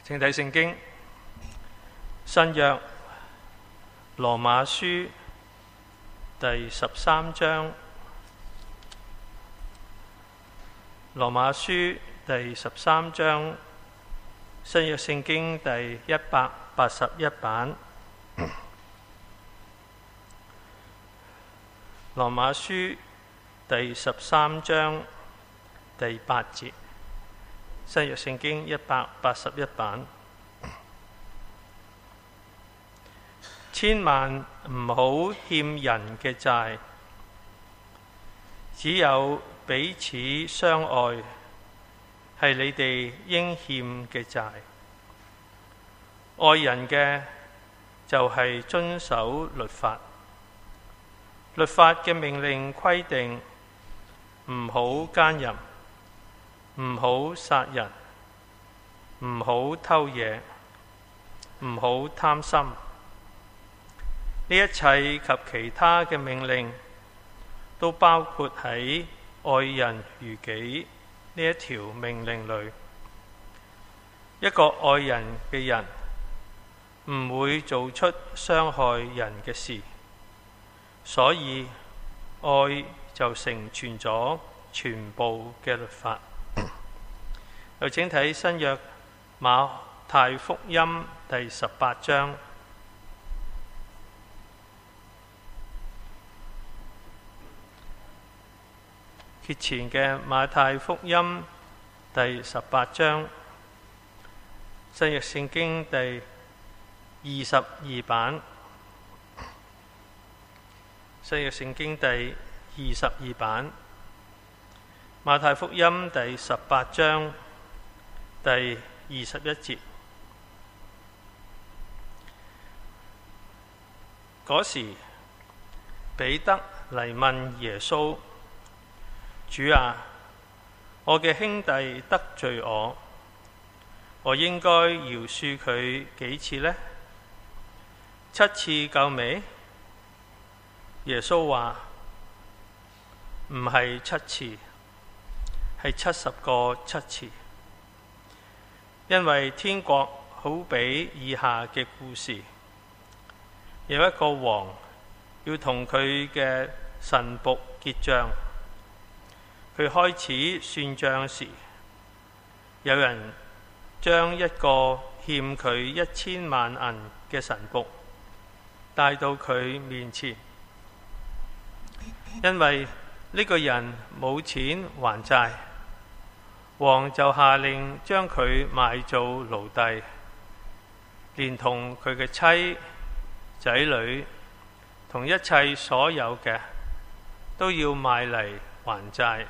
請睇聖經新約羅馬書第13章，羅馬書第13章，新約聖經第181版。羅馬書第13章第8節，新約聖經181版。千萬唔好欠人嘅債，只有彼此相愛，係你哋應欠嘅債。愛人嘅就係遵守律法。律法嘅命令規定唔好奸淫，唔好殺人，唔好偷嘢，唔好貪心。呢一切及其他嘅命令都包括喺愛人如己呢一條命令裏。一個愛人嘅人唔會做出傷害人嘅事，所以愛就成全咗全部嘅律法。又請睇新約馬太福音第18章。節前嘅馬太福音第18章，新約聖經第22版，新約聖經第22版，馬太福音第18章第21節。嗰時，彼得嚟問耶穌：主啊，我嘅兄弟得罪我應該饒恕佢幾次呢？7次夠未？耶穌話：唔係7次，係70個7次。因為天國好比以下嘅故事：有一個王要同佢嘅臣僕結帳。佢開始算賬時，有人將一個欠佢1000萬銀嘅臣僕帶到佢面前，因為呢個人冇錢還債，王就下令將佢賣做奴隸，連同佢嘅妻、仔女同一切所有嘅都要賣嚟還債。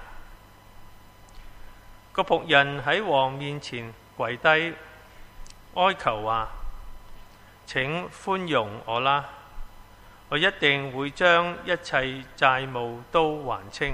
個僕人喺王面前跪低，哀求話：請寬容我啦，我一定會將一切債務都還清。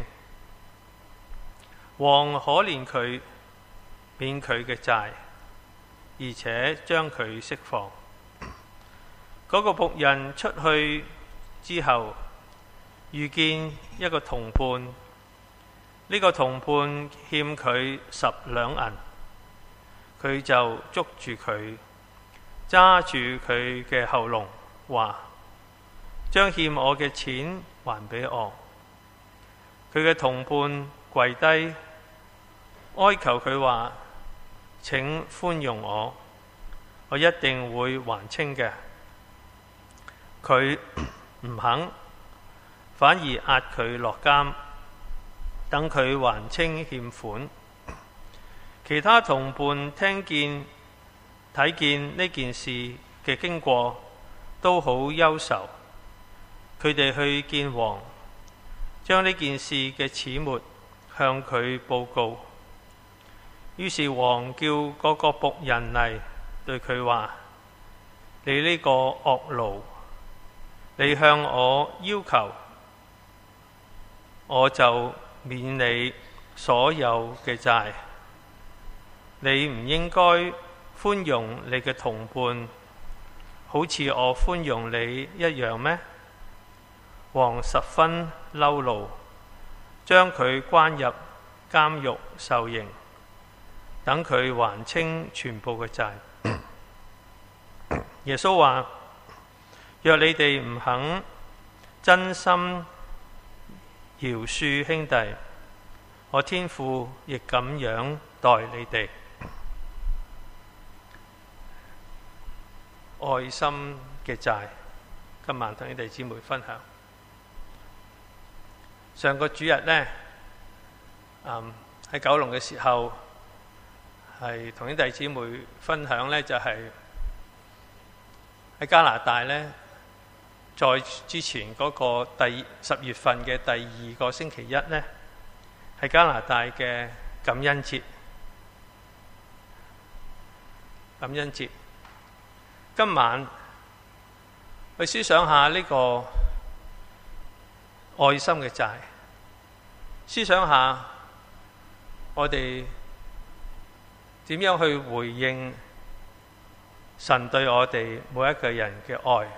王可憐佢，免佢嘅債，而且將佢釋放。嗰個僕人出去之後，遇見一個同伴。呢個同伴欠佢10兩銀，佢就捉住佢，揸住佢嘅喉嚨，話：將欠我嘅錢還俾我。佢嘅同伴跪低，哀求佢話：請寬容我一定會還清嘅。佢唔肯，反而押佢落監，等佢還清欠款。其他同伴睇見呢件事嘅經過，都好憂愁。佢哋去見王，將呢件事嘅始末向佢報告。於是王叫嗰個僕人嚟，對佢話：你呢個惡奴，你向我要求，我就免你所有嘅債。你唔應該寬容你嘅同伴，好似我寬容你一樣咩？王十分嬲怒，將佢關入監獄受刑。 等佢還清全部嘅債。耶穌話：若你哋唔肯真心饒恕兄弟，我天父亦咁樣待你哋。愛心嘅債，今晚同你哋姊妹分享。上個主日呢，喺九龍嘅時候，係同兄弟姊妹分享呢，就係喺加拿大呢，在之前嗰個10月份嘅第2個星期一呢，係加拿大嘅感恩節。感恩節，今晚去思想下呢個愛心嘅債，思想下我哋點樣去回應神對我哋每一個人嘅愛，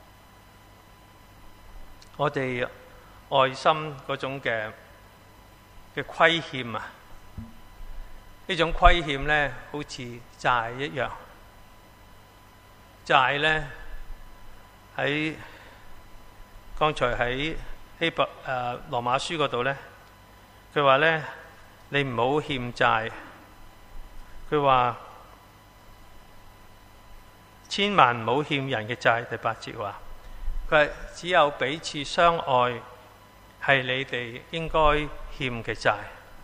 我哋愛心嗰種嘅虧欠啊，呢種虧欠呢，好似債一樣。債呢，喺剛才喺羅馬書嗰度呢，佢話呢，你唔好欠債。佢話千萬唔好欠人嘅債。第8節話，佢話只有彼此相愛係你哋應該欠嘅債。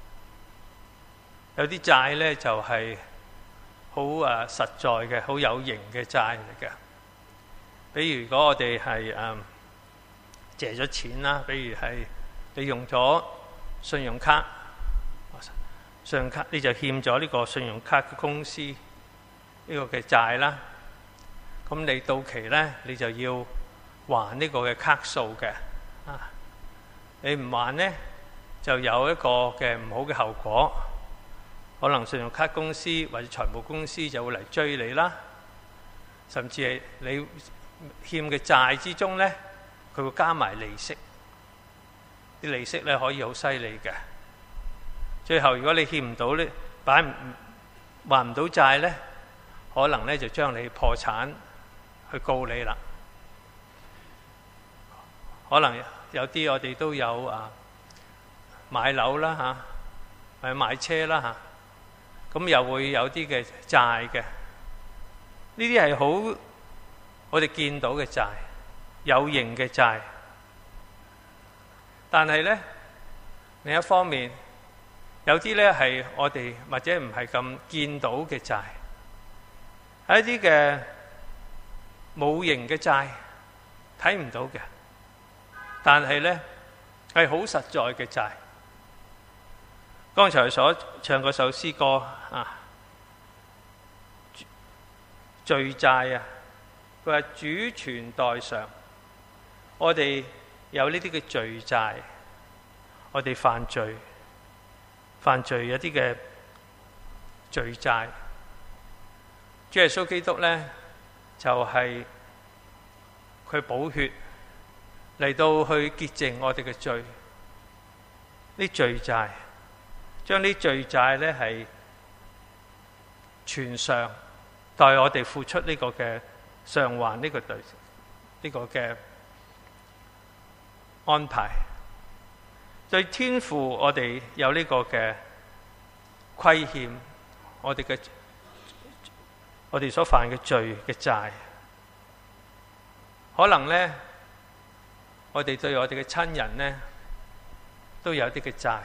有啲債呢，就係好實在嘅、好有形嘅債嚟嘅。比如如果我哋係借咗錢啦，比如係你用咗信用卡，你就欠咗呢個信用卡嘅公司呢個嘅債啦。咁你到期呢，你就要還呢個嘅卡數嘅。你唔還呢，就有一個嘅唔好嘅後果。可能信用卡公司或者財務公司就會嚟追你啦，甚至係你欠嘅債之中呢，佢會加埋利息，啲利息呢可以好犀利嘅。最後如果你欠唔到呢，還唔到債呢，可能呢就將你破產去告你啦。可能有啲我哋都有買樓啦嚇，或者買車啦嚇。咁又會有啲嘅債嘅，呢啲係好我哋見到嘅債，有形嘅債。但係呢，另一方面，有啲呢係我哋或者唔係咁見到嘅債，係一啲嘅冇形嘅債，睇唔到嘅，但係呢係好實在嘅債。剛才所唱嗰首詩歌罪債啊，佢話主全代償。我哋有呢啲嘅罪債，我哋犯罪有啲嘅罪債。主耶穌基督呢，就係佢寶血嚟到去潔淨我哋嘅罪，呢罪債。將啲罪債呢係全償，代我哋付出呢個嘅償還呢個嘅安排。對天父，我哋有呢個嘅虧欠，我哋所犯嘅罪嘅債，可能呢，我哋對我哋嘅親人呢都有啲嘅債。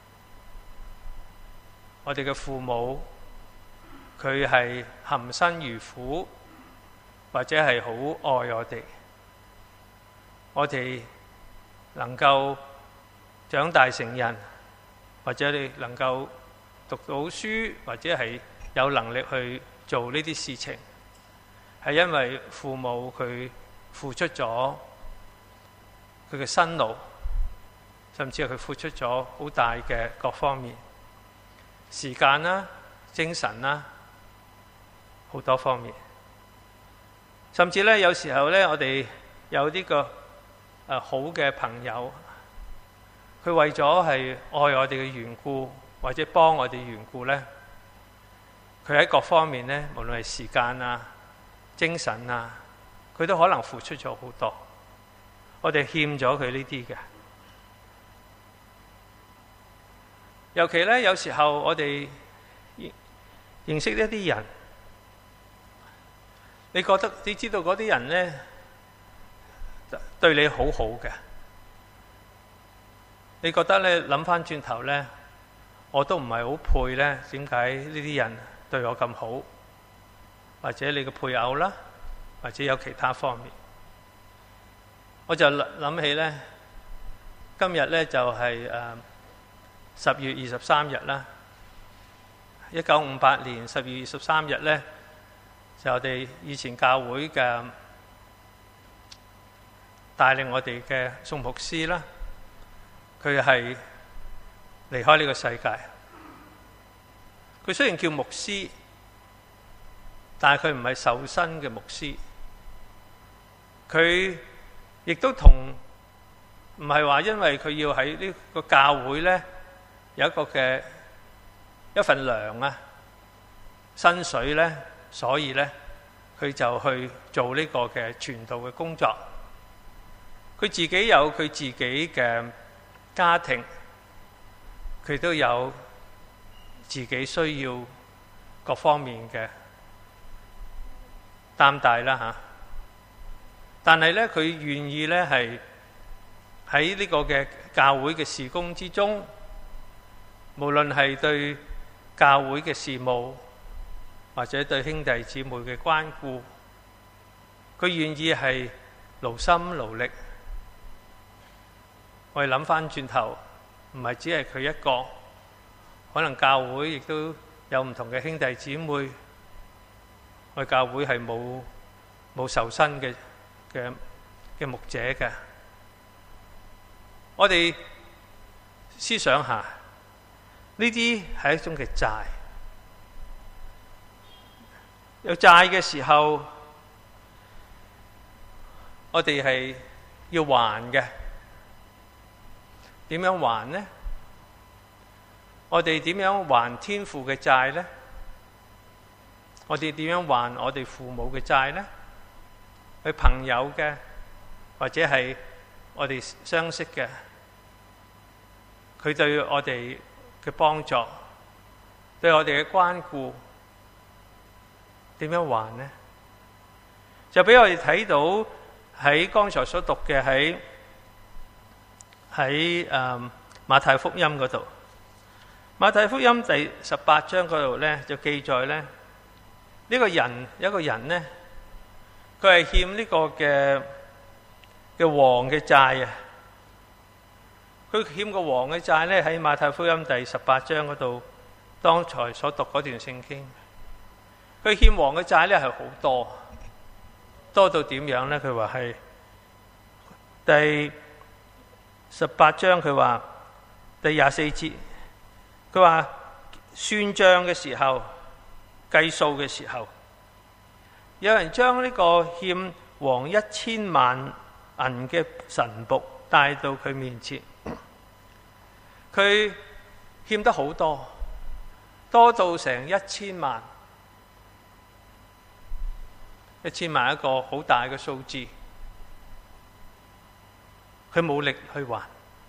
我哋嘅父母，佢係含辛茹苦，或者係好愛我哋。我哋能夠長大成人，或者你能夠讀到書，或者係有能力去做呢啲事情，係因為父母佢付出咗佢嘅辛勞，甚至係佢付出咗好大嘅各方面。時間啦、精神啦，好多方面。甚至呢，有時候呢，我哋有啲個好嘅朋友，佢為咗係愛我哋嘅緣故，或者幫我哋緣故呢， 佢喺各方面呢，無論係時間啊、精神啊，佢都可能付出咗好多。我哋欠咗佢呢啲嘅。尤其呢，有時候我哋認識一啲人，你知道嗰啲人呢對你好好嘅，你覺得呢，諗返轉頭呢，我都唔係好配呢，點解呢啲人對我咁好？或者你嘅配偶啦，或者有其他方面，我就諗起呢，今日呢就係10月23日啦。1958年10月23日呢，就我哋以前教會嘅帶領我哋嘅宋牧師啦，佢係離開呢個世界。佢雖然叫牧師，但係佢唔係受薪嘅牧師。佢亦都唔係話因為佢要喺呢個教會呢有一個嘅一份糧啊、薪水呢，所以呢，佢就去做呢個嘅傳道嘅工作。佢自己有佢自己嘅家庭，佢都有自己需要各方面嘅擔帶啦嚇。但係呢，佢願意呢係喺呢個嘅教會嘅事工之中，無論係對教會嘅事務，或者對兄弟姊妹嘅關顧，佢願意係勞心勞力。我哋諗返轉頭，唔係只係佢一個，可能教會亦都有唔同嘅兄弟姊妹。我哋教會係冇受薪嘅牧者嘅。我哋思想下，呢啲係一種嘅債。有債嘅時候，我哋係要還嘅。點樣還呢？我哋點樣還天父嘅債呢？我哋點樣還我哋父母嘅債呢？佢朋友嘅，或者係我哋相識嘅，佢對我哋嘅幫助，對我哋嘅關顧，點樣還呢？就俾我哋睇到喺剛才所讀嘅喺馬太福音嗰度，馬太福音第18章嗰度呢，就記載呢，有一個人呢，佢係欠呢個嘅王嘅債啊。佢欠個王嘅債呢，喺馬太福音第18章嗰度，當才所讀嗰段聖經，佢欠王嘅債呢係好多到點樣呢？佢話係第18章，佢話第24節，佢話算賬嘅時候，計數嘅時候，有人將呢個欠王1000萬銀嘅臣僕帶到佢面前，佢欠得好多到成1000萬，1000萬一個好大嘅數字，佢冇力去還，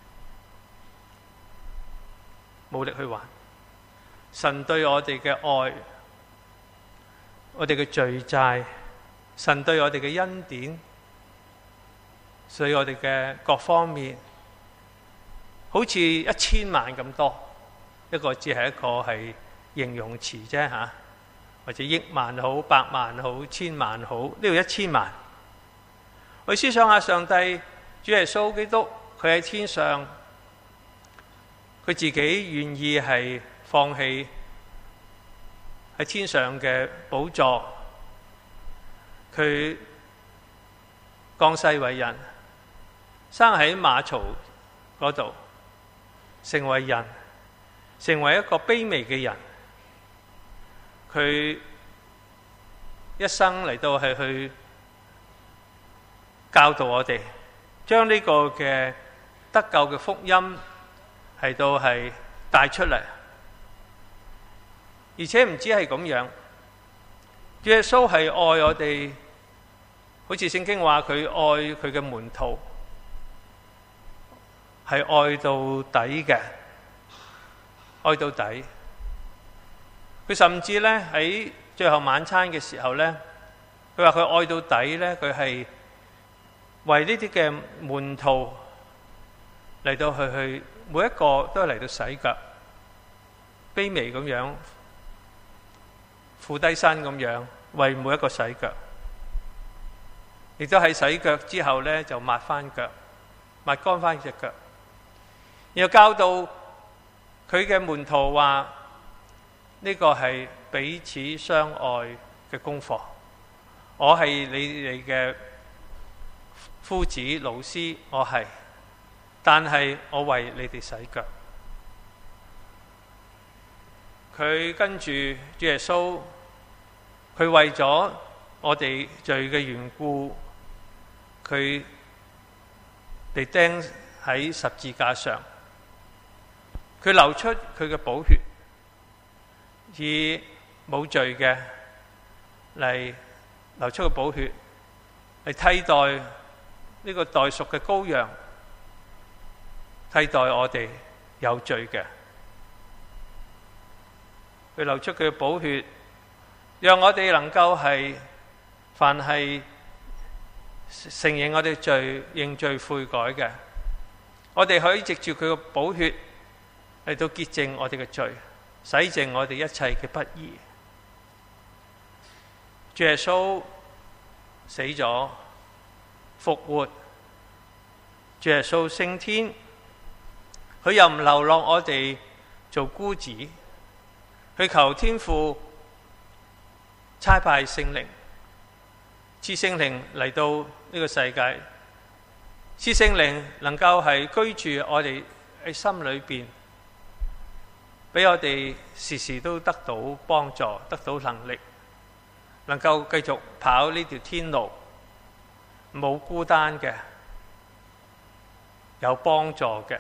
冇力去還。神對我哋嘅愛，我哋嘅罪債，神對我哋嘅恩典，所以我哋嘅各方面，好似1000萬咁多，一個只係一個係形容詞啫吓，或者億萬好、百萬好、千萬好，呢度1000萬。我思想下上帝主耶穌基督，佢喺天上，佢自己願意係放棄喺天上嘅寶座，佢降世為人，生喺馬槽嗰度，成為人，成為一個卑微嘅人。佢一生嚟到係去教導我哋，將呢個嘅得救嘅福音係到係帶出嚟， 而且唔止係咁樣，主耶穌係愛我哋，好似聖經話佢愛佢嘅門徒，係愛到底嘅，愛到底。佢甚至呢，喺最後晚餐嘅時候呢，佢話佢愛到底呢，佢係為呢啲嘅門徒嚟到去每一個都係嚟到洗腳，卑微咁樣，俯低身咁樣為每一個洗腳，亦都喺洗腳之後呢，就抹翻腳，抹乾翻隻腳，然後教導佢嘅門徒話呢個係彼此相愛嘅功課。我係你哋嘅夫子老師，我係，但係我為你哋洗腳。佢跟住主耶穌，佢為咗我哋罪嘅緣故，佢被釘喺十字架上，佢流出佢嘅寶血，以冇罪嘅嚟流出嘅寶血嚟替代呢個代贖嘅羔羊，替代我哋有罪嘅。佢流出佢嘅寶血，讓我哋能夠係凡係承認我哋罪、認罪悔改嘅，我哋可以藉住佢嘅寶血嚟到潔淨我哋嘅罪，洗淨我哋一切嘅不義。主耶穌死咗復活，主耶穌升天，佢又唔流落我哋做孤子，佢求天父差派聖靈，賜聖靈嚟到呢個世界，賜聖靈能夠係居住我哋喺心裏邊，俾我哋時時都得到幫助，得到能力，能夠繼續跑呢條天路，冇孤單嘅，有幫助嘅。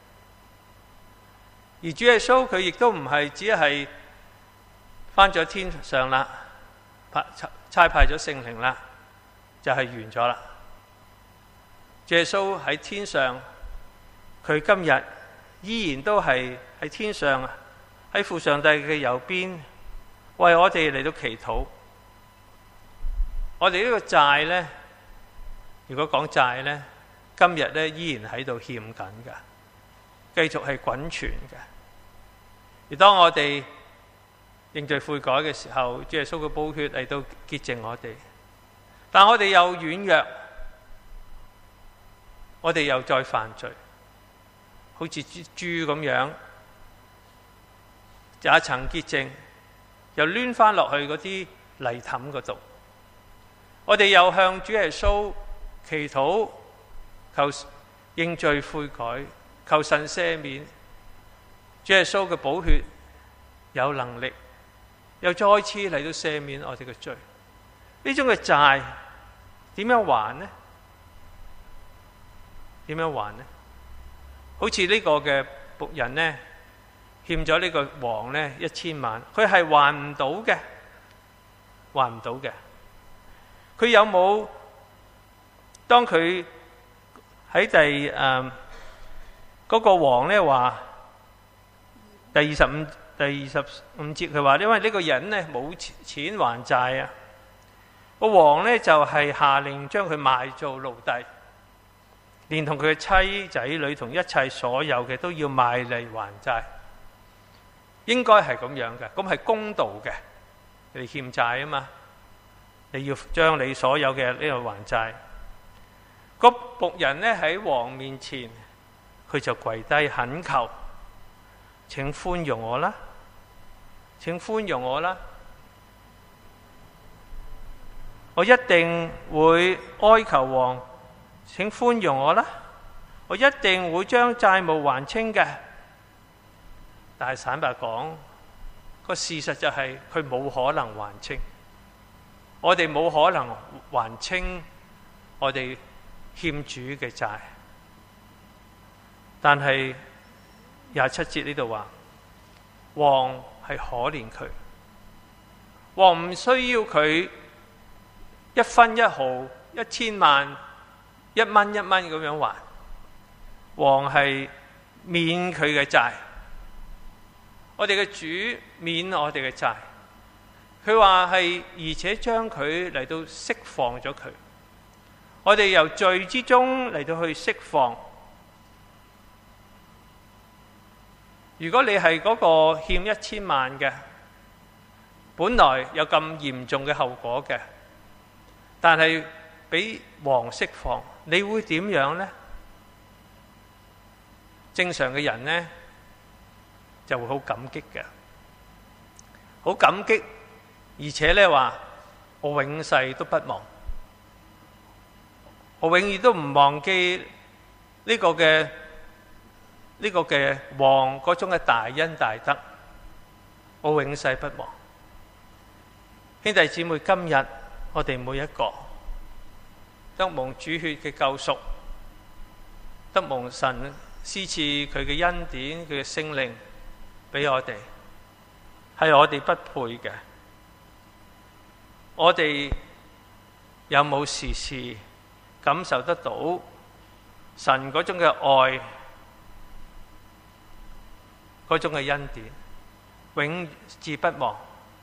而主耶穌佢亦都唔係只係返咗天上啦，差派咗聖靈啦，就係完咗啦。主耶穌喺天上，佢今日依然都係喺天上，喺父上帝嘅右邊，為我哋嚟到祈禱。我哋呢個債呢，如果講債呢，今日呢依然喺度欠緊㗎，繼續係滾存嘅。而當我哋認罪悔改嘅時候，主耶穌嘅寶血嚟到潔淨我哋，但我哋又軟弱，我哋又再犯罪，好似豬咁樣，有一層潔淨，又攣翻落去嗰啲泥凼嗰度。我哋又向主耶穌祈禱，求認罪悔改，求神赦免。主耶穌嘅寶血有能力，又再次嚟到赦免我哋嘅罪。呢種嘅債點樣還呢？點樣還呢？好似呢個嘅僕人呢，欠咗呢個王呢1000萬，佢係還唔到嘅，還唔到嘅。佢有冇當佢喺嗰個王呢話第25節佢話，因為呢個人呢冇錢還債啊，個王呢就係下令將佢賣做奴隸，連同佢嘅妻仔女同一切所有嘅都要賣嚟還債。應該係咁樣嘅，咁係公道嘅。你欠債啊嘛，你要將你所有嘅呢個還債。個僕人呢喺王面前，佢就跪低懇求，請寬容我啦，請寬容我啦，我一定會哀求王，請寬容我啦，我一定會將債務還清嘅。但係坦白講，個事實就係佢冇可能還清，我哋冇可能還清我哋欠主嘅債。但係27節呢度話，王係可憐佢， 王唔需要佢一分一毫、1000萬、1蚊1蚊咁樣還，王係免佢嘅債。我哋嘅主免我哋嘅債，佢話係，而且將佢嚟到釋放咗佢。我哋由罪之中嚟到去釋放。如果你係嗰個欠1000萬嘅，本來有咁嚴重嘅後果嘅，但係俾王釋放，你會點樣呢？正常嘅人呢，就會好感激嘅，好感激，而且呢話我永世都不忘，我永遠都唔忘記呢個嘅王嗰種嘅大恩大德，我永世不忘。兄弟姊妹，今日我哋每一個得蒙主血嘅救贖，得蒙神施賜佢嘅恩典，佢嘅聖靈俾我哋，係我哋不配嘅。我哋有冇時時感受得到神嗰種嘅愛，嗰種嘅恩典，永誌不忘？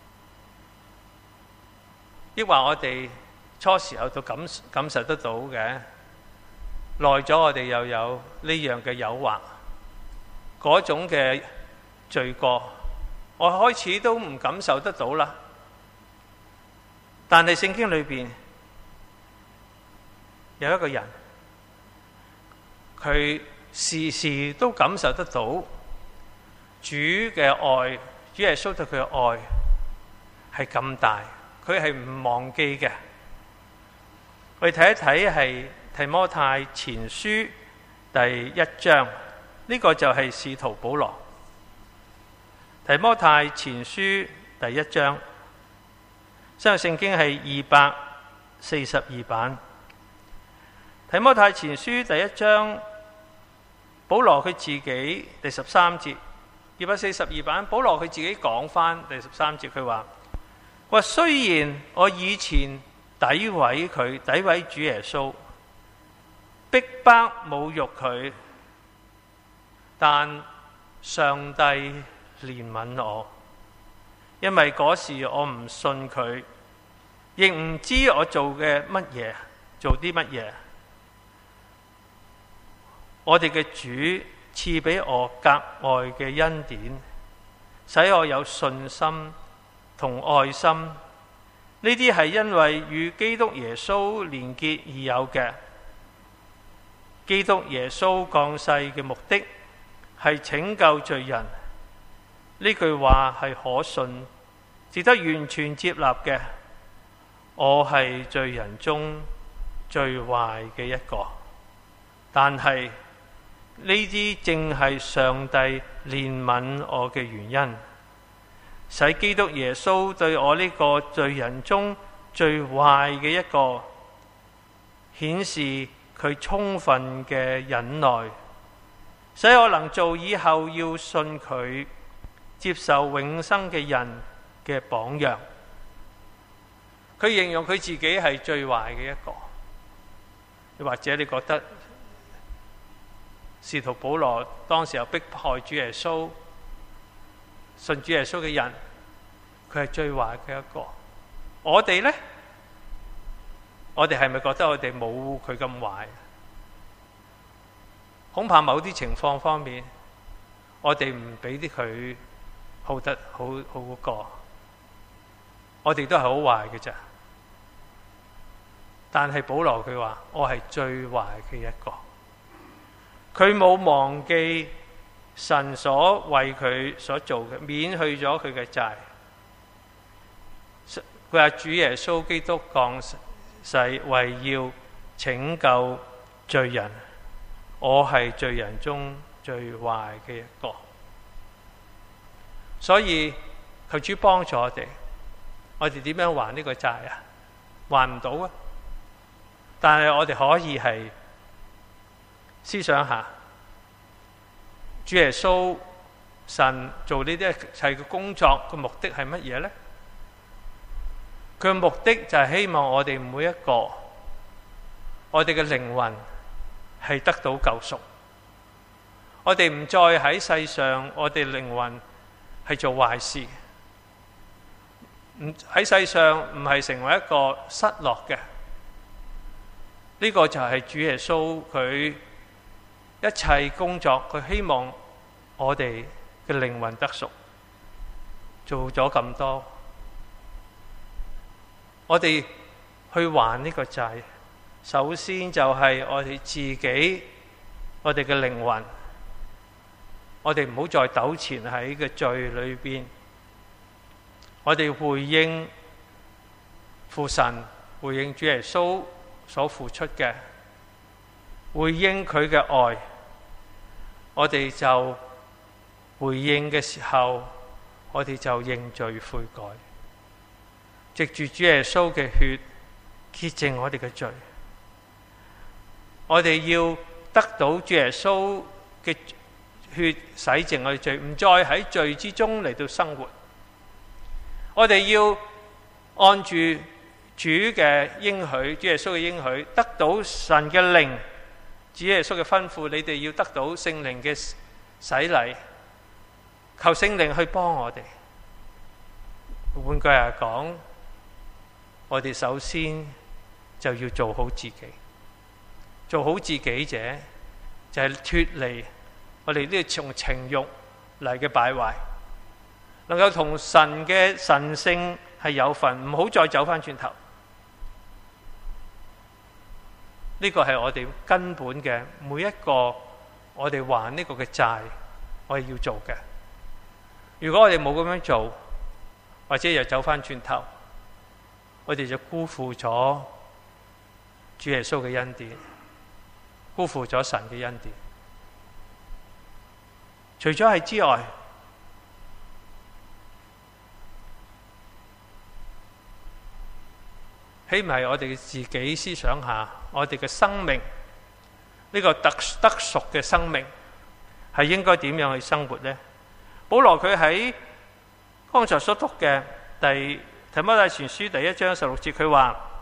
抑或我哋初時候都感受得到嘅，耐咗我哋又有呢樣嘅誘惑，嗰種嘅罪過，我開始都唔感受得到啦。但係聖經裏邊有一個人，佢時時都感受得到主嘅愛，主耶穌對佢嘅愛係咁大，佢係唔忘記嘅。我哋睇一睇係提摩太前書第1章，呢個就係使徒保羅。提摩太前書第1章，新約聖經係242版。提摩太前書第1章，保羅佢自己第13節，242版，保羅佢自己講返第13節，佢話雖然我以前詆毀佢，詆毀主耶穌，逼迫侮辱佢，但上帝憐憫我，因為嗰時我唔信佢，亦唔知我做啲乜嘢。我哋嘅主賜俾我格外嘅恩典，使我有信心同愛心，呢啲係因為與基督耶穌連結而有嘅。基督耶穌降世嘅目的係拯救罪人，呢句話係可信，值得完全接納嘅。我係罪人中最壞嘅一個，但係呢啲正係上帝憐憫我嘅原因，使基督耶穌對我呢個罪人中最壞嘅一個，顯示佢充分嘅忍耐，使我能做以後要信佢、接受永生嘅人嘅榜樣。佢形容佢自己係最壞嘅一個，又或者你覺得使徒保羅當時候迫害主耶穌、信主耶穌嘅人，佢係最壞嘅一個。我哋呢？我哋係咪覺得我哋冇佢咁壞？恐怕某啲情況方面，我哋唔比啲佢好得好過，我哋都係好壞嘅咋。但係保羅佢話我係最壞嘅一個，佢冇忘記神所為佢所做嘅，免去咗佢嘅債。佢話主耶穌基督降世為要拯救罪人，我係罪人中最壞嘅一個。所以求主幫助我哋點樣還呢個債啊？還唔到啊！但係我哋可以係思想下，主耶穌神做呢啲一切嘅工作嘅目的係乜嘢呢？ 佢嘅目的就係希望我哋每一個，我哋嘅靈魂係得到救贖。我哋唔再喺世上，我哋靈魂係做壞事，喺世上唔係成為一個失落嘅。呢個就係主耶穌佢一切工作，佢希望我哋嘅靈魂得贖，做咗咁多，我哋去還呢個債。首先就係我哋自己，我哋嘅靈魂，我哋唔好再糾纏喺個罪裏邊。我哋回應父神，回應主耶穌所付出嘅，回應佢嘅愛。我哋就回應嘅時候，我哋就認罪悔改，藉住主耶穌嘅血潔淨我哋嘅罪。我哋要得到主耶穌嘅血洗淨我哋罪，唔再喺罪之中嚟到生活。我哋要按住主嘅應許，主耶穌嘅應許，得到神嘅靈，主耶穌嘅吩咐，你哋要得到聖靈嘅洗禮，求聖靈去幫我哋。換句話講，我哋首先就要做好自己。做好自己者，就係脫離我哋呢個從情慾嚟嘅敗壞，能夠同神嘅神性係有份，唔好再走翻轉頭。呢個係我哋根本嘅每一個，我哋還呢個嘅債，我哋要做嘅。如果我哋冇咁樣做，或者又走翻轉頭，我哋就辜負咗主耶穌嘅恩典，辜負咗神嘅恩典。除咗係之外，希望係我哋自己思想下，我哋嘅生命呢個得贖嘅生命係應該點樣去生活呢？保羅佢喺剛才所讀嘅提摩太前書第1章16節，佢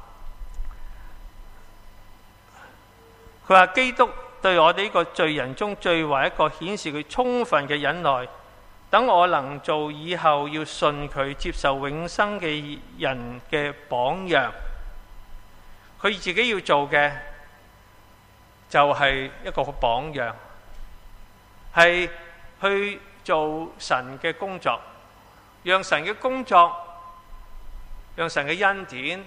話基督對我哋呢個罪人中最為一個顯示佢充分嘅忍耐，等我能做以後要信佢接受永生嘅人嘅榜樣。佢自己要做嘅就係一個榜樣，係去做神嘅工作，讓神嘅工作，讓神嘅恩典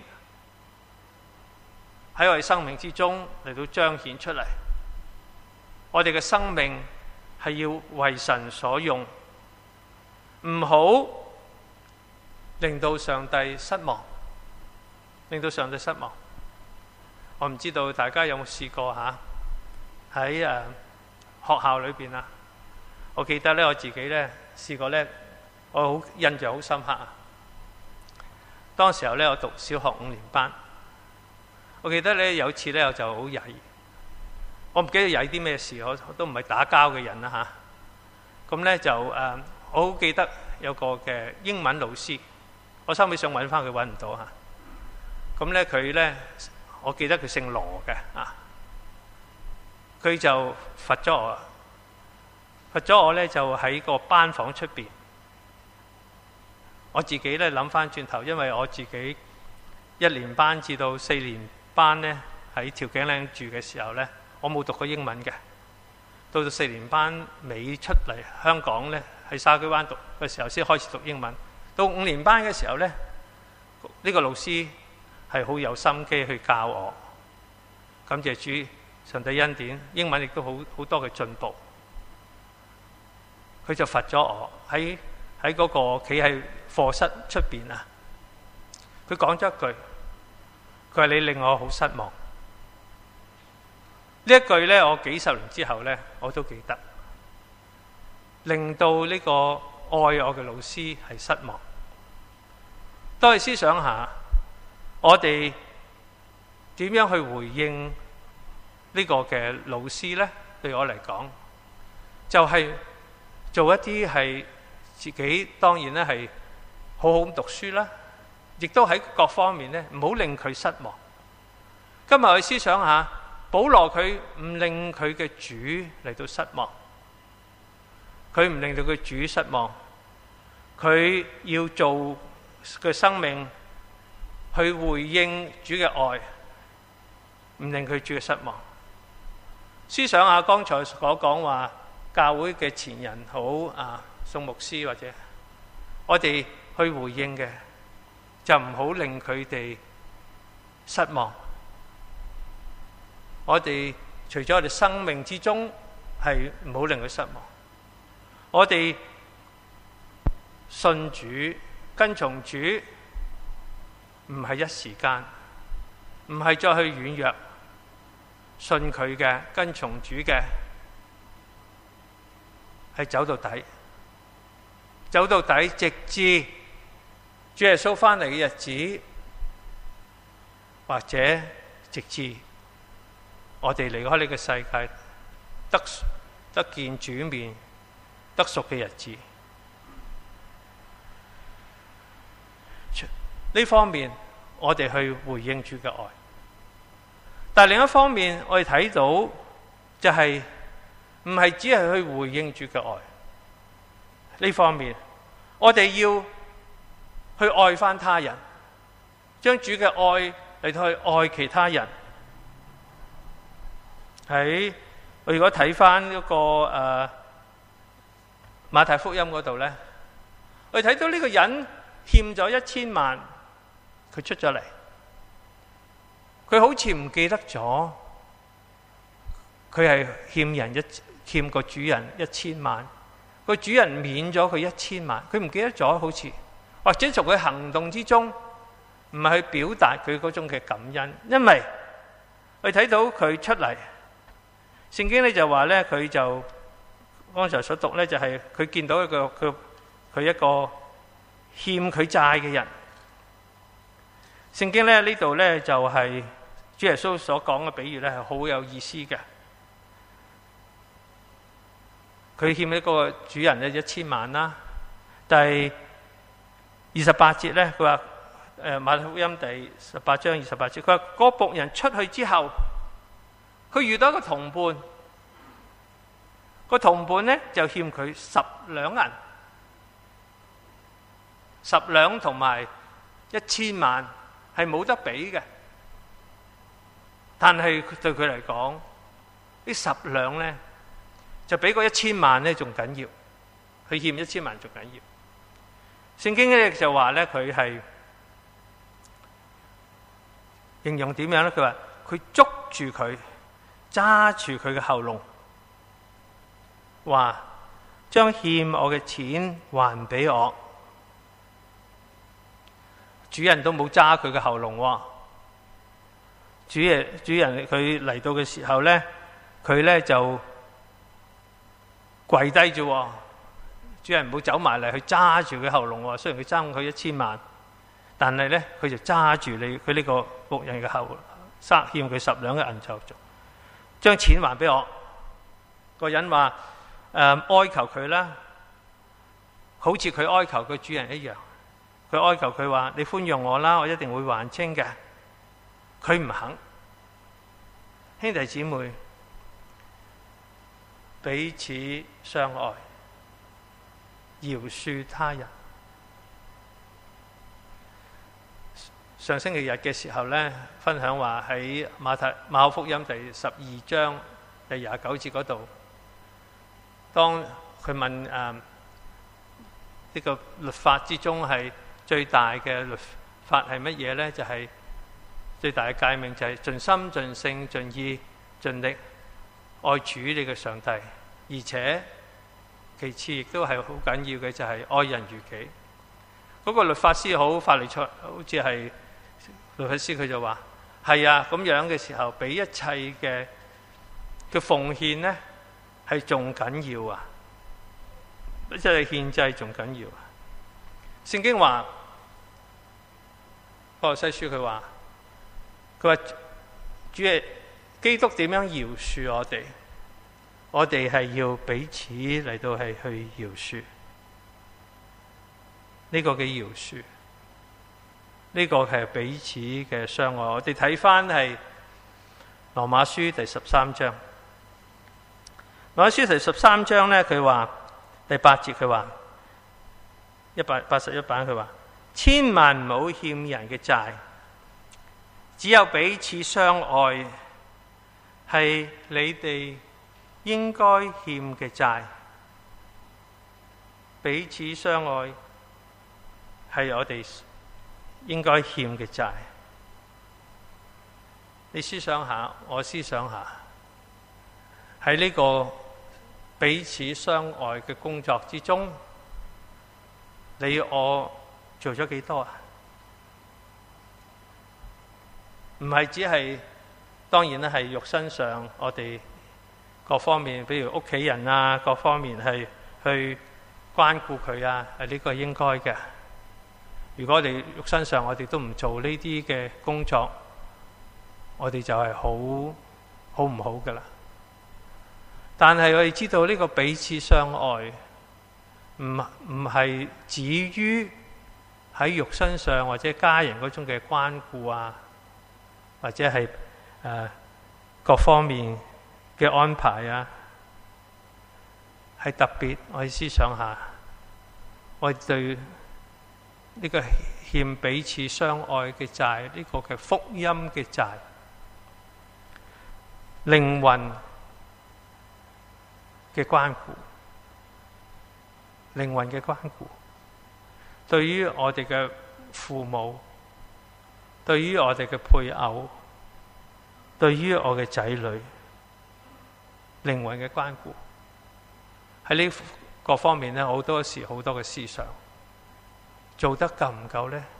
喺我哋生命之中嚟到彰顯出嚟。我哋嘅生命係要為神所用，唔好令到上帝失望，令到上帝失望。我唔知道大家有冇試過喺學校裏邊啊？我記得咧，我自己咧試過咧，我好印象好深刻啊。當時候咧，我讀小學5年班，我記得咧有一次咧，我就好曳，我唔記得曳啲咩事，我都唔係打交嘅人啦嚇。咁咧就我好記得有個嘅英文老師，我收尾想揾翻佢揾唔到嚇。咁咧佢咧，我記得佢姓羅嘅啊，佢就罰咗我咧，就喺個班房出邊。我自己咧諗翻轉頭，因為我自己1年班至到4年班咧喺調景嶺住嘅時候咧，我冇讀過英文嘅。到4年班尾出嚟香港咧，喺筲箕灣讀嘅時候先開始讀英文。到5年班嘅時候咧，呢個老師係好有心機去教我，感謝主，上帝恩典，英文亦都好多嘅進步。佢就罰咗我喺嗰個企喺課室出邊啊。佢講咗一句，佢話你令我好失望。呢一句呢，我幾十年之後呢，我都記得，令到呢個愛我嘅老師係失望。當你思想下，我哋點樣去回應呢個嘅老師呢？對我嚟講，就係做一啲係自己當然咧係好好咁讀書啦， 亦都喺各方面呢，唔好令佢失望。今日我哋思想下，保羅佢唔令佢嘅主嚟到失望，佢唔令到佢主失望，佢要做嘅生命去回應主嘅愛，唔令佢主嘅失望。思想下剛才所講話教會嘅前人好宋牧師，或者我哋去回應嘅，就唔好令佢哋失望。我哋除咗我哋生命之中，係唔好令佢失望。我哋信主跟從主，唔係一時間，唔係再去軟弱。信佢嘅跟從主嘅係走到底，走到底，直至主耶穌翻嚟嘅日子，或者直至我哋離開呢個世界，得見主面得贖嘅日子。呢方面我哋去回應主嘅愛，但係另一方面我哋睇到就係唔係只係去回應主嘅愛。呢方面我哋要去愛返他人，將主嘅愛嚟到去愛其他人。喺我如果睇返嗰個馬太福音嗰度呢，我哋睇到呢個人欠咗1000萬，佢出咗嚟，佢好似唔記得咗，佢係欠個主人1000萬，個主人免咗佢1000萬，佢唔記得咗，好似或者從佢行動之中唔係去表達佢嗰種嘅感恩。因為我哋睇到佢出嚟，聖經呢就話呢，佢就剛才所讀呢，就係佢見到佢一個欠佢債嘅人。聖經呢度呢，就係主耶穌所講嘅比喻呢，係好有意思嘅。佢欠一個主人呢1000萬啦。第28節呢，佢話馬太福音第18章28節，佢話嗰僕人出去之後，佢遇到一個同伴，個同伴呢就欠佢10兩銀，10兩同埋1000萬係冇得比嘅。但係對佢嚟講，呢10兩呢就比嗰1000萬呢仲緊要，佢欠1000萬仲緊要。聖經呢就話呢，佢係形容點樣呢？佢話佢捉住佢，揸住佢嘅喉嚨，話將欠我嘅錢還俾我。主人都冇揸佢嘅喉嚨喎。主人佢嚟到嘅時候呢，佢呢就跪低啫。主人唔好走埋嚟去揸住佢喉嚨喎。雖然佢爭佢1000萬，但係呢，佢就揸住佢呢個僕人嘅喉嚨，欠佢10兩嘅銀就將錢還俾我。個人話哀求佢啦，好似佢哀求佢主人一樣。佢哀求佢話：你寬容我啦，我一定會還清嘅。佢唔肯。兄弟姊妹，彼此相愛，饒恕他人。上星期日嘅時候呢，分享話喺馬可福音第12章第29節嗰度，當佢問呢個律法之中係最大嘅律法係乜嘢呢？就係最大嘅誡命就係盡心盡性盡意盡力愛主你嘅上帝，而且其次亦都係好緊要嘅就係愛人如己。嗰個律法師好法利賽，好似係律法師，佢就話係啊，咁樣嘅時候比一切嘅奉獻呢係仲緊要啊，一切嘅獻祭仲緊要啊。聖經話歌羅西書佢話主係基督點樣饒恕我哋？我哋係要彼此嚟到係去饒恕。呢個嘅饒恕呢個係彼此嘅相愛。我哋睇翻係羅馬書第13章。羅馬書第13章呢，佢話第8節，佢話181版，佢話千萬唔好欠人嘅債，只有彼此相愛，係你哋應該欠嘅債。彼此相愛係我哋應該欠嘅債。你思想下，我思想下，喺呢個彼此相愛嘅工作之中，你我做咗幾多啊？唔係只係，當然咧係肉身上我哋各方面，比如屋企人啊，各方面係去關顧佢啊，係呢個應該嘅。如果我哋肉身上我哋都唔做呢啲嘅工作，我哋就係好唔好噶啦。但係我哋知道呢個彼此相愛，唔係止於喺肉身上或者家人嗰種嘅關顧啊，或者係各方面嘅安排啊，係特別。我哋思想下，我哋對呢個欠彼此相愛嘅債，呢個嘅福音嘅債，靈魂嘅關顧，靈魂嘅關顧，對於我哋嘅父母，對於我哋嘅配偶，對於我嘅仔女，靈魂嘅關顧，喺呢各方面呢，好多時好多嘅思想做得夠唔夠呢？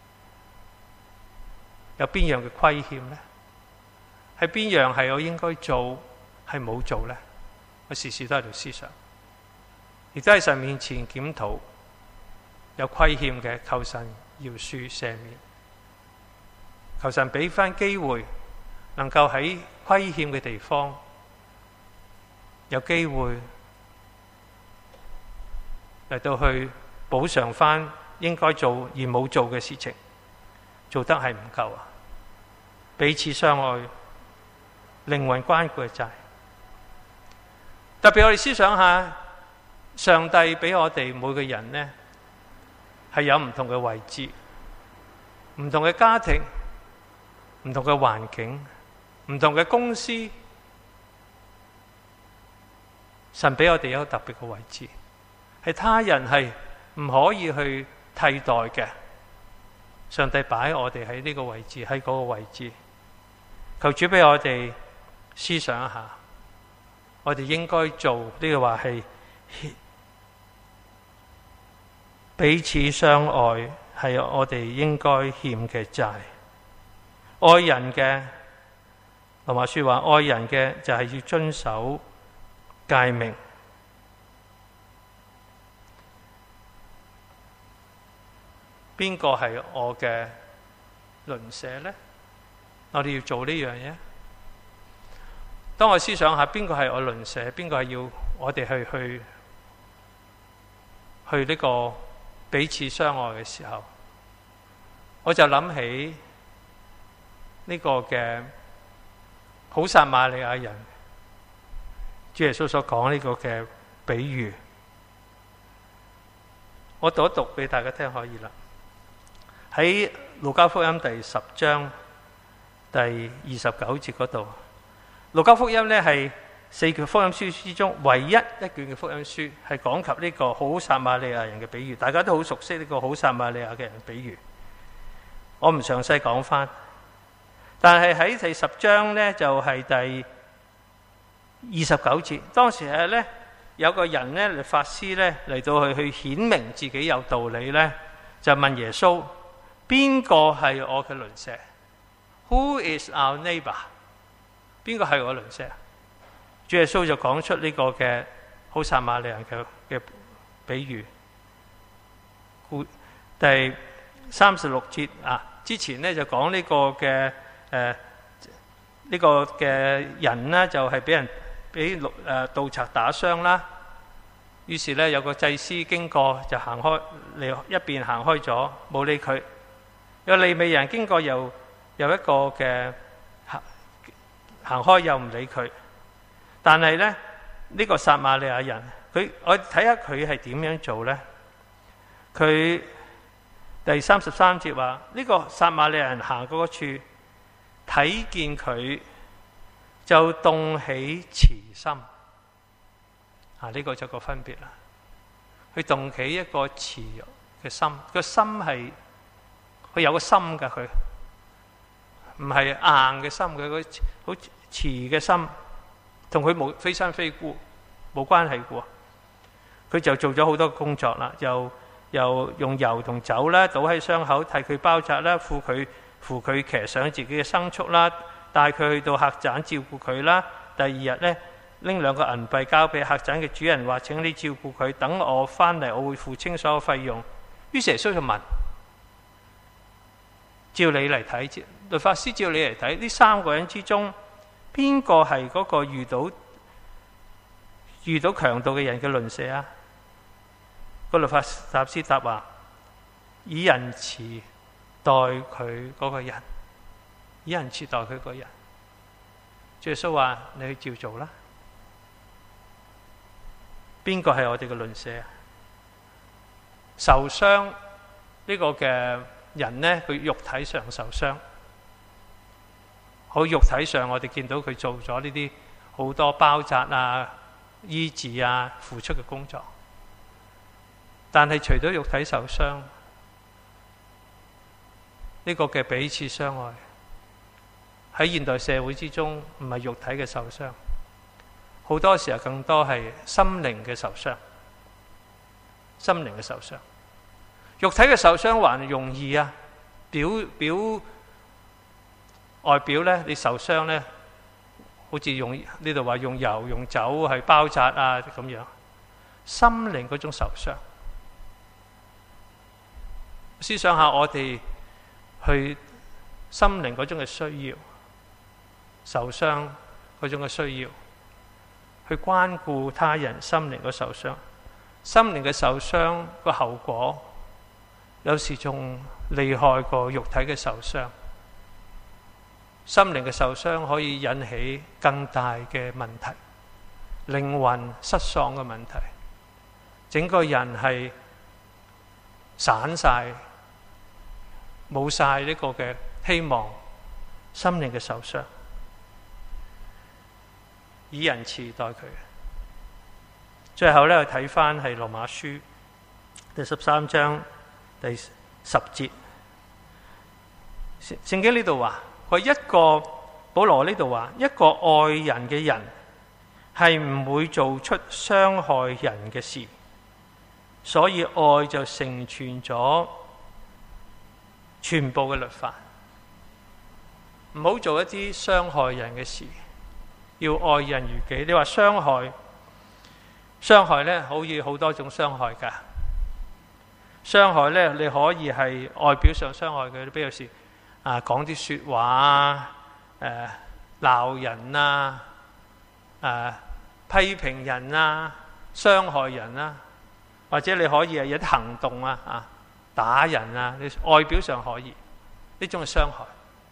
有邊樣嘅虧欠呢？係邊樣係我應該做，係冇做呢？我時時都喺度思想，亦都喺神面前檢討，有虧欠嘅求神饒恕赦免，求神俾翻機會，能夠喺虧欠嘅地方有機會嚟到去補償翻應該做而冇做嘅事情，做得係唔夠啊！彼此相愛、靈魂關顧嘅債，特別我哋思想下，上帝俾我哋每個人呢係有唔同嘅位置、唔同嘅家庭、唔同嘅環境、唔同嘅公司，神俾我哋有特別嘅位置，係他人係唔可以去替代嘅。上帝擺我哋喺呢個位置，喺嗰個位置，求主俾我哋思想一下，我哋應該做呢個話係彼此相愛，係我哋應該欠嘅債。愛人嘅，羅馬書話愛人嘅就係要遵守誡命。邊個係我嘅鄰舍呢？我哋要做呢樣嘢。當我思想下邊個係我鄰舍，邊個係要我哋去呢個彼此相愛嘅時候，我就諗起呢個嘅好撒瑪利亞人，主耶穌所講呢個嘅比喻，我讀一讀俾大家聽可以啦。喺路加福音第10章第29節嗰度，路加福音呢係4卷福音書之中唯一一卷嘅福音書，係講及呢個好撒瑪利亞人嘅比喻。大家都好熟悉呢個好撒瑪利亞嘅人嘅比喻，我唔詳細講翻。但係喺第10章呢，就係第29節，當時係呢有個人呢，法師呢嚟到去顯明自己有道理呢，就問耶穌：邊個係我嘅鄰舍？ Who is our neighbor？ 邊個係我鄰舍？主耶穌就講出呢個嘅好撒瑪利亞人嘅比喻。第36節啊，之前呢就講呢個嘅呢個嘅人呢，就係俾盜賊打傷啦。於是呢，有個祭司經過就行開嚟，一邊行開咗，冇理佢。 有利未人經過又一個嘅行開又唔理佢，但係呢，呢個撒瑪利亞人，我睇下佢係點樣做呢？佢第33節話：呢個撒瑪利亞人行過嗰處，睇見佢就動起慈心。呢個就個分別啦。佢動起一個慈嘅心，個心係佢有個心㗎，佢唔係硬嘅心，佢個好慈嘅心，同佢冇非親非故冇關係嘅。佢就做咗好多工作啦，又用油同酒啦，倒喺傷口，替佢包紮啦，扶佢騎上自己嘅牲畜啦，帶佢去到客棧照顧佢啦。第二日呢，拎2個銀幣交俾客棧嘅主人，話：請你照顧佢，等我翻嚟，我會付清所有費用。於是耶穌就問：照你嚟睇，律法師照你嚟睇，呢3個人之中，邊個係嗰個遇到強盜嘅人嘅鄰舍啊？個律法師答話：以仁慈待佢嗰個人，以仁慈待佢嗰個人。耶穌話：你去照做啦。邊個係我哋嘅鄰舍啊？受傷呢個嘅人呢，佢肉體上受傷，好肉體上我哋見到佢做咗呢啲好多包紮啊、醫治啊、付出嘅工作。但係除咗肉體受傷，呢個嘅彼此相愛喺現代社會之中，唔係肉體嘅受傷，好多時候更多係心靈嘅受傷。心靈嘅受傷，肉體嘅受傷還容易啊，外表呢，你受傷呢，好似用呢度話用油用酒去包紮啊咁樣。心靈嗰種受傷，思想下我哋去心靈嗰種嘅需要，受傷嗰種嘅需要，去關顧他人心靈嘅受傷。心靈嘅受傷個後果，有時仲厲害過肉體嘅受傷。心靈嘅受傷可以引起更大嘅問題，靈魂失喪嘅問題，整個人係散晒，冇晒呢個嘅希望。心靈嘅受傷，以仁慈待佢。最後呢，我睇翻係羅馬書第13章第10節，聖經呢度話，保羅呢度話，一個愛人嘅人係唔會做出傷害人嘅事，所以愛就成全咗全部嘅律法。唔好做一啲傷害人嘅事，要愛人如己。你話傷害呢，可以好多種傷害㗎。傷害呢，你可以係外表上傷害佢，比如是講啲說話鬧人啊，批評人啊，傷害人啊，或者你可以係有啲行動打人啊，你外表上可以呢種係傷害。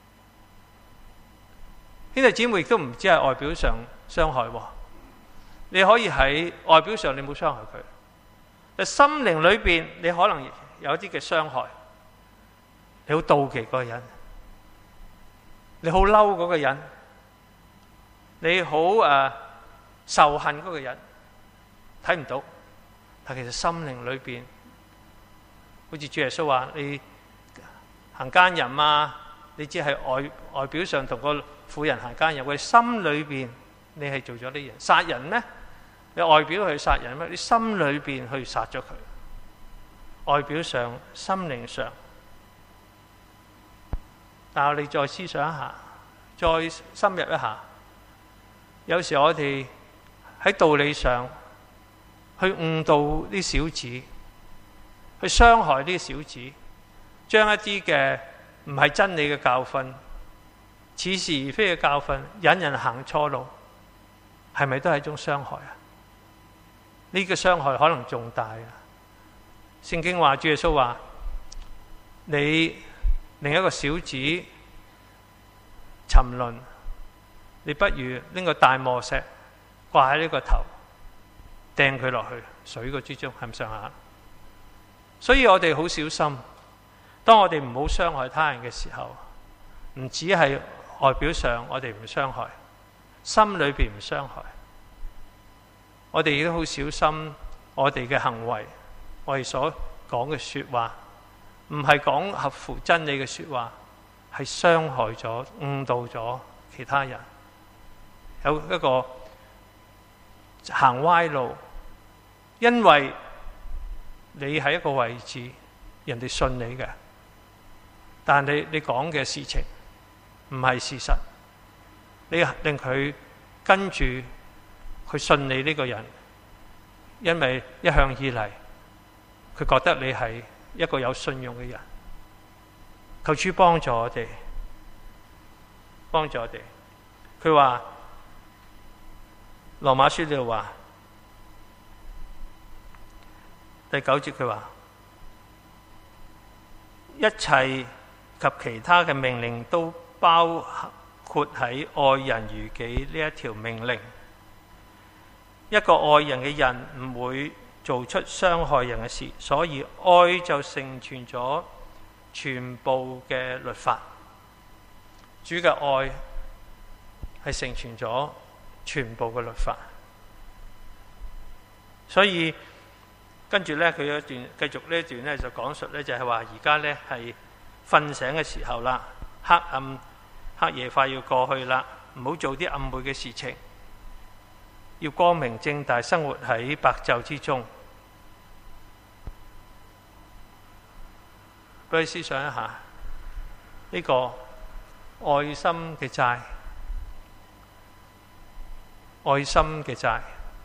兄弟姊妹亦都唔止係外表上傷害喎，你可以喺外表上你冇傷害佢，但心靈裏邊你可能有啲嘅傷害。你好妒忌嗰個人，你好嬲嗰個人，你好仇恨嗰個人，睇唔到，但其實心靈裏邊，好似主耶穌話你行奸淫啊，你只係外表上同個婦人行奸淫，佢心裏邊你係做咗呢樣。殺人呢，你外表去殺人咩？你心裏邊去殺咗佢，外表上心靈上。但係你再思想一下，再深入一下，有時我哋喺道理上去誤導啲小子，去傷害啲小子，將一啲嘅唔係真理嘅教訓，似是而非嘅教訓，引人行錯路，係咪都係一種傷害啊？呢個傷害可能重大啊！聖經話，主耶穌話：你另一個小子沉淪，你不如拎個大磨石掛喺呢個頭，掟佢落去水個之中，係唔上下？所以我哋好小心，當我哋唔好傷害他人嘅時候，唔止係外表上我哋唔傷害，心裏邊唔傷害，我哋亦都好小心我哋嘅行為，我哋所講嘅說話，唔係講合乎真理嘅說話，係傷害咗、誤導咗其他人，有一個行歪路。因為你喺一個位置，人哋信你嘅，但你講嘅事情唔係事實，你令佢跟住佢信你呢個人，因為一向以嚟佢覺得你係一個有信用嘅人。求主幫助我哋，幫助我哋。佢話羅馬書呢度話第9節，佢話一切及其他嘅命令都包括喺愛人如己呢一條命令。一個愛人嘅人唔會做出傷害人嘅事，所以愛就成全咗全部嘅律法。主嘅愛係成全咗全部嘅律法。所以跟住呢，佢有一段繼續呢一段呢，就講述呢，就係話而家呢係瞓醒嘅時候啦，黑夜快要過去啦，唔好做啲暗昧嘅事情，要光明正大生活喺白晝之中。俾你思想一下呢個愛心嘅債，愛心嘅債。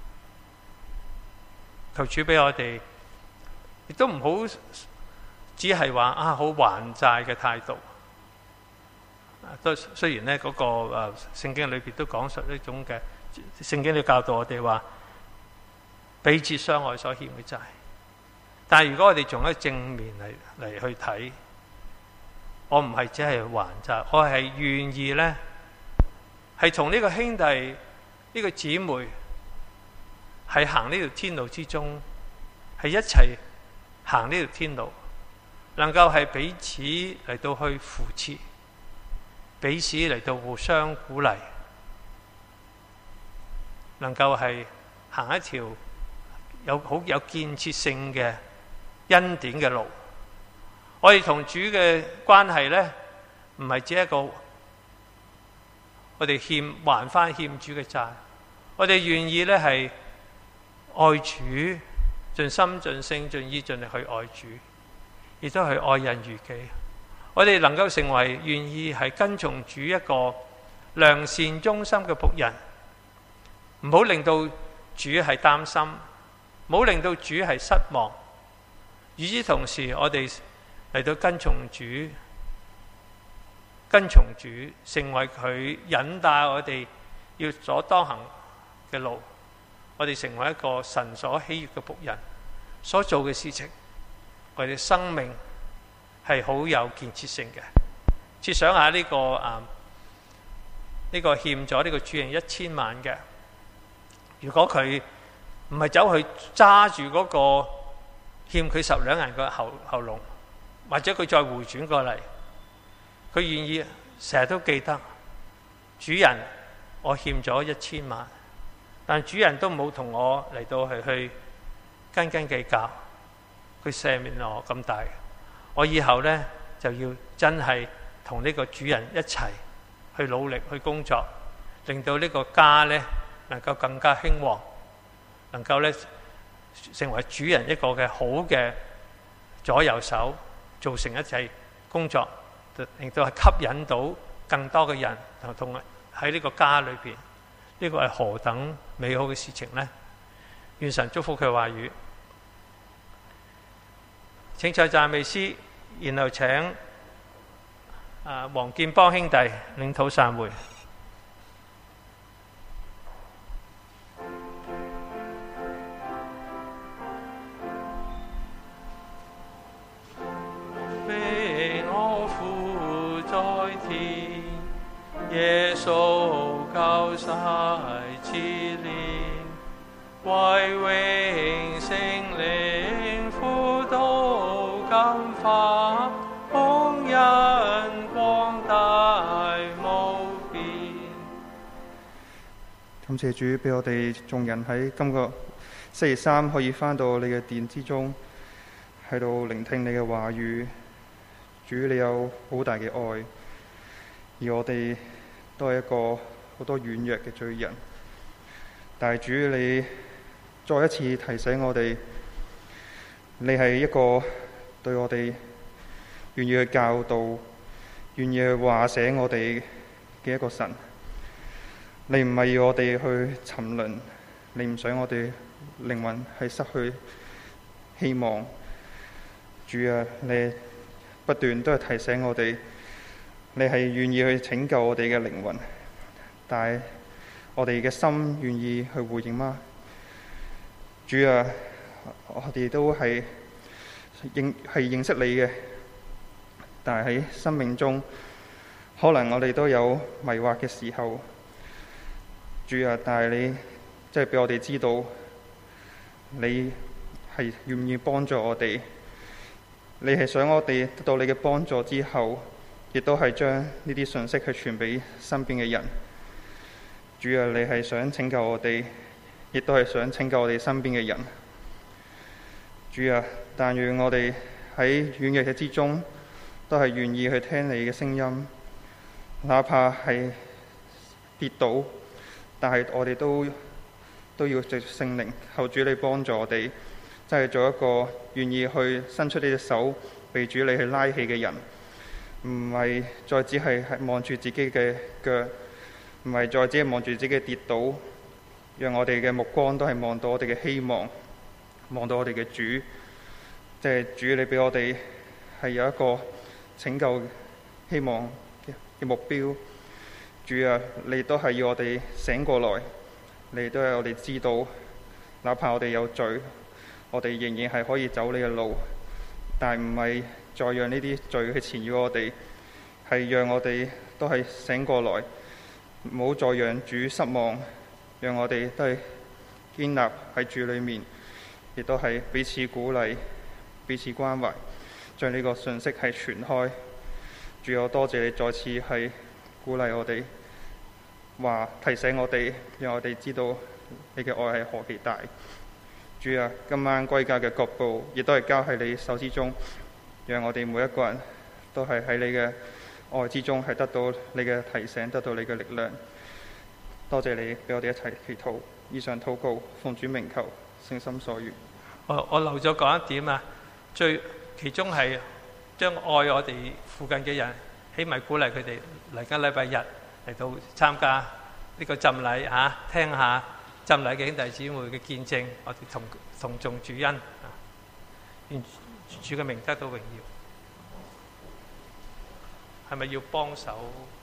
求主俾我哋，亦都唔好只係話好還債嘅態度。都雖然呢嗰個聖經裏邊都講述呢種嘅，聖經都教導我哋話彼此相愛所欠嘅債。但係如果我哋從一個正面嚟去睇，我唔係只係還債，我係願意呢，係同呢個兄弟、呢個姊妹係行呢條天路之中，係一齊行呢條天路，能夠係彼此嚟到去扶持，彼此嚟到互相鼓勵，能夠係行一條好有建設性嘅恩典嘅路。我哋同主嘅關係呢，唔係只一個我哋還返欠主嘅債，我哋願意呢係愛主，盡心盡性盡意盡力去愛主，亦都係愛人如己。我哋能夠成為願意係跟從主一個良善忠心嘅僕人，唔好令到主係擔心，唔好令到主係失望。與此同時，我哋嚟到跟從主，成為佢引帶我哋要所當行嘅路。我哋成為一個神所喜悅嘅僕人，所做嘅事情，我哋生命係好有建設性嘅。設想下呢個欠咗呢個主人1000萬嘅，如果佢唔係走去揸住嗰個欠佢10兩銀嘅喉嚨，或者佢再回轉過嚟，佢願意成日都記得主人，我欠咗1000萬，但主人都冇同我嚟到去斤斤計較，佢赦免我咁大，我以後呢，就要真係同呢個主人一齊去努力去工作，令到呢個家呢能夠更加興旺，能夠呢成為主人一個嘅好嘅左右手，做成一切工作，令到係吸引到更多嘅人同喺呢個家裏邊，呢個係何等美好嘅事情呢？願神祝福佢話語。請唱讚美詩，然後請黃建邦兄弟領禱散會。被我父耶穌救世之年，為永生靈輔導感化，蒙恩光大無邊。 感謝主俾我哋眾人喺今個星期三可以返到你嘅殿之中，喺度聆聽你嘅話語。主，你有好大嘅愛，而我哋都係一個好多軟弱嘅罪人。但係主，你再一次提醒我哋，你係一個對我哋願意去教導、願意去話醒我哋嘅一個神。你唔係要我哋去沉淪，你唔想我哋靈魂係失去希望。主啊，你不斷都係提醒我哋，你係願意去拯救我哋嘅靈魂，但係我哋嘅心願意去回應嗎？主啊，我哋都係認識你嘅，但係喺生命中可能我哋都有迷惑嘅時候。主啊，但係你即係俾我哋知道，你係願意幫助我哋，你係想我哋得到你嘅幫助之後，亦都係將呢啲信息去傳俾身邊嘅人。主啊，你係想拯救我哋，亦都係想拯救我哋身邊嘅人。主啊，但願我哋喺軟弱嘅之中，都係願意去聽你嘅聲音，哪怕係跌倒。但係我哋都要藉聖靈求主你幫助我哋，真係做一個願意去伸出呢隻手被主你去拉起嘅人，唔係再只係望住自己嘅腳，唔係再只係望住自己嘅跌倒，讓我哋嘅目光都係望到我哋嘅希望，望到我哋嘅主，即係主你俾我哋係有一個拯救希望嘅目標。主啊，你都係要我哋醒過來，你都係我哋知道，哪怕我哋有罪，我哋仍然係可以走你嘅路，但係唔係再讓呢啲罪去纏繞我哋，係讓我哋都係醒過來，唔好再讓主失望，讓我哋都係堅立喺主裏面，亦都係彼此鼓勵、彼此關懷，將呢個信息係傳開。主，我多謝你再次係鼓勵我哋，話提醒我哋，讓我哋知道你嘅愛係何其大。主啊，今晚歸家嘅腳步亦都係交喺你手之中，讓我哋每一個人都係喺你嘅愛之中係得到你嘅提醒，得到你嘅力量。多謝你俾我哋一齊祈禱，以上禱告奉主名求，誠心所願。 我漏咗講一點啊，其中係將愛我哋附近嘅人，起碼鼓勵佢哋嚟緊禮拜日嚟到參加呢個浸禮嚇，聽下浸禮嘅兄弟姊妹嘅見證，我哋同眾主恩，願主嘅名得到榮耀。係咪要幫手？